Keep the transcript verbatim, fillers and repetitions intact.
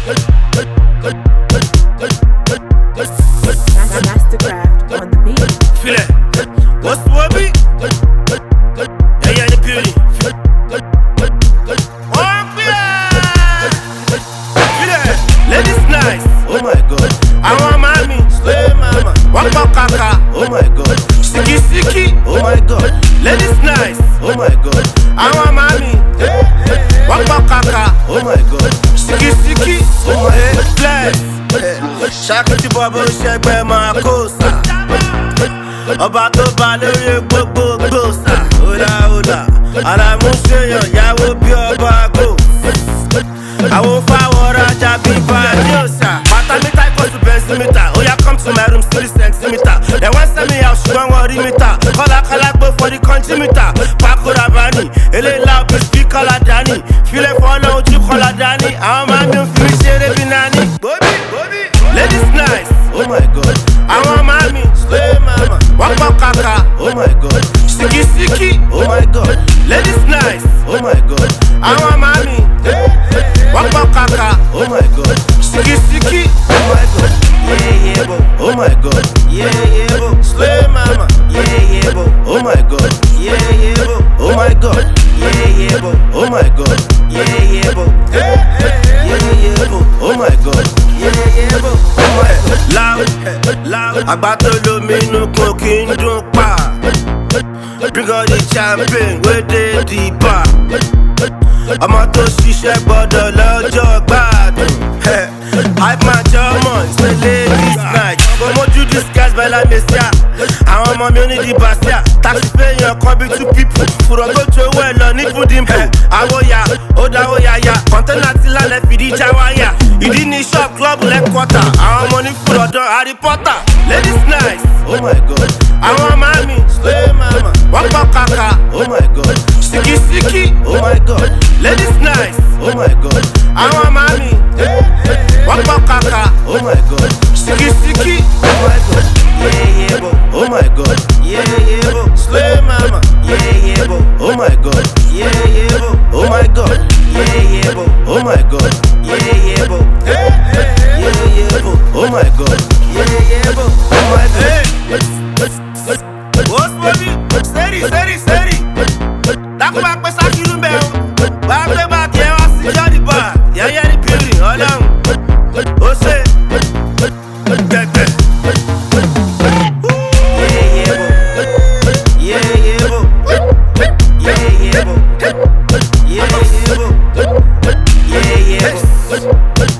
Mastercraft on the beat. Feel it. What's the word beat? Yeah, yeah, the beauty. Oh, feel it. Feel it. Ladies nice. Oh my god. I want mommy. Slay mama. Waka kaka. Oh my god. Siki siki. Oh my god. Ladies nice. Oh my god. I want mommy. Waka kaka. Oh my god. Siki siki. Oh my god. Flex. Shakiti babo ṣẹgbẹ́ máa kó sá. Ọba tó bá lórí gbogbo gbòòsà. Ọ̀la ọ̀la àràmú ṣèyàn yàwó bí ọba gò. Àwọn fáwọn rajà bí bàdíòsà. Bàtà mítà equals to bẹ́ńsímítà. Oya come to my room three centimeter. Dem wan send me out ṣùgbọ́n wọ́n rí mítà. Kọ́lákọ́lá gbó for the country meter. Pákó Rabani, eléyìí bí speaker la dání. Filẹ̀ fọ́nà ojú kọ́lá dání. Àwọn máa ń fi mí ṣeré bí nání. Bóbí bóbí. Ladies nice, oh my god. I want mommy, slay mama. Waka kaka, oh my god. Siki siki, oh my god. Ladies nice, oh my god. I want mommy, waka kaka, oh my god. Siki siki, oh my god. Yeah yeah bo, oh my god. Yeah yeah bo, slay mama. Yeah yeah bo, oh my god. Yeah yeah bo, oh my god. Yeah yeah bo, oh my god. Yeah yeah bo, yeah yeah bo, oh my god. Yeah yeah bo. Loud, loud, àgbà tó lómi inú kò kí n dún pa. Bring all the champagne wey dey the bar. Ọmọ tó ṣiṣẹ́ gbọ́dọ̀ lọ́jọ́ gbádùn. Hype man jọmọ ṣe ladies night. Kò mójú disguise bẹ́lá mẹ́síà. Àwọn ọmọ mi ò ní di bàṣíà. Taxi fẹ́yàn kan bí two people. Fùrọ̀ tó ju owó ẹ̀ lọ ní fúdìmpù. Àwòyà, ó dáwó yáyà. Kọ̀ńténà ti lálẹ́ fìdí já wáyà. Ìdí ní shop club lẹ́kọ̀ọ́tà. Àwọn ọmọ ní fúrọ̀dọ̀ Harry Potter. Ladies nice, oh my god. Àwọn mami, slay mama. Waka kaka, oh my god. Siki siki, oh my god. Ladies nice, oh my god. Àwọn mami, waka kaka, oh my god. Siki siki, oh my god. Yeah yeah bo, oh my god. Yeah yeah bo, slay mama. Yeah yeah bo, oh my god. Yeah yeah bo, oh my god. Yeah yeah bo, oh my god. Yeah yeah bo, yeah yeah bo, oh my god. Yeah yeah bo, oh my god. What's money? Steady, steady, steady. Dákun bá pẹ́ sákìrú mbẹ́ o. Bá gbé báàgì ẹ wá sí jọ́ọ̀dì bá. Yẹ́yẹ́ ní pírì ọlọ́run. Ó ṣe gbẹ̀gbẹ̀. Yeah, yeah, bo. Yeah, yeah, bo. Yeah, yeah, bo.